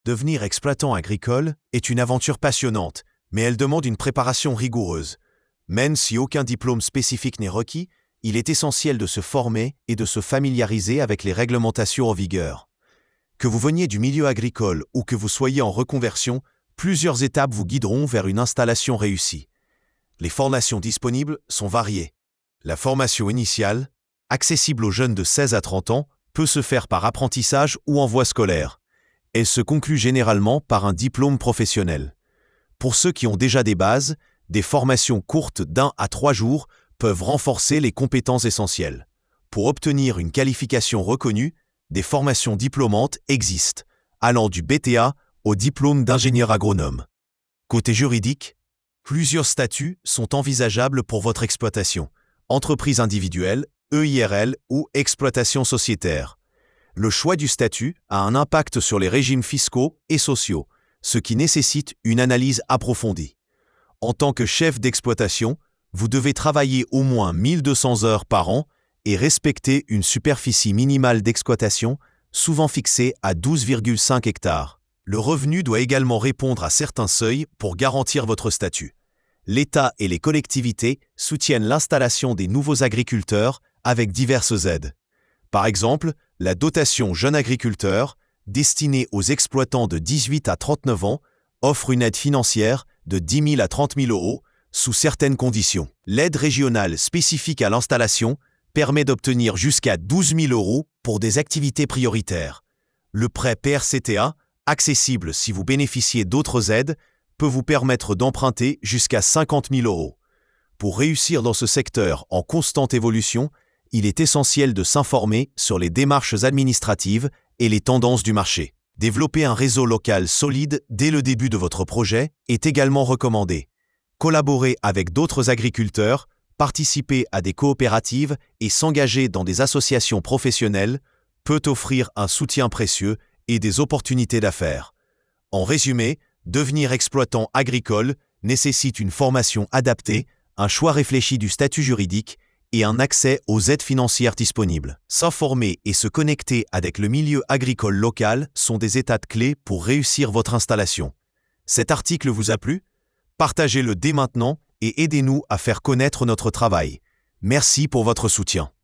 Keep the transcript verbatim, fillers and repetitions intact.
Devenir exploitant agricole est une aventure passionnante, mais elle demande une préparation rigoureuse. Même si aucun diplôme spécifique n'est requis, il est essentiel de se former et de se familiariser avec les réglementations en vigueur. Que vous veniez du milieu agricole ou que vous soyez en reconversion, plusieurs étapes vous guideront vers une installation réussie. Les formations disponibles sont variées. La formation initiale, accessible aux jeunes de seize à trente ans, peut se faire par apprentissage ou en voie scolaire. Elle se conclut généralement par un diplôme professionnel. Pour ceux qui ont déjà des bases, des formations courtes d'un à trois jours peuvent renforcer les compétences essentielles. Pour obtenir une qualification reconnue, des formations diplômantes existent, allant du B T A au diplôme d'ingénieur agronome. Côté juridique, plusieurs statuts sont envisageables pour votre exploitation: entreprise individuelle, E I R L ou exploitation sociétaire. Le choix du statut a un impact sur les régimes fiscaux et sociaux, ce qui nécessite une analyse approfondie. En tant que chef d'exploitation, vous devez travailler au moins mille deux cents heures par an et respecter une superficie minimale d'exploitation, souvent fixée à douze virgule cinq hectares. Le revenu doit également répondre à certains seuils pour garantir votre statut. L'État et les collectivités soutiennent l'installation des nouveaux agriculteurs avec diverses aides. Par exemple, la dotation Jeune agriculteur, destinée aux exploitants de dix-huit à trente-neuf ans, offre une aide financière de dix mille à trente mille euros sous certaines conditions. L'aide régionale spécifique à l'installation permet d'obtenir jusqu'à douze mille euros pour des activités prioritaires. Le prêt P R C T A, accessible si vous bénéficiez d'autres aides, peut vous permettre d'emprunter jusqu'à cinquante mille euros. Pour réussir dans ce secteur en constante évolution, il est essentiel de s'informer sur les démarches administratives et les tendances du marché. Développer un réseau local solide dès le début de votre projet est également recommandé. Collaborer avec d'autres agriculteurs, participer à des coopératives et s'engager dans des associations professionnelles peut offrir un soutien précieux et des opportunités d'affaires. En résumé, devenir exploitant agricole nécessite une formation adaptée, un choix réfléchi du statut juridique et un accès aux aides financières disponibles. S'informer et se connecter avec le milieu agricole local sont des étapes clés pour réussir votre installation. Cet article vous a plu? Partagez-le dès maintenant et aidez-nous à faire connaître notre travail. Merci pour votre soutien.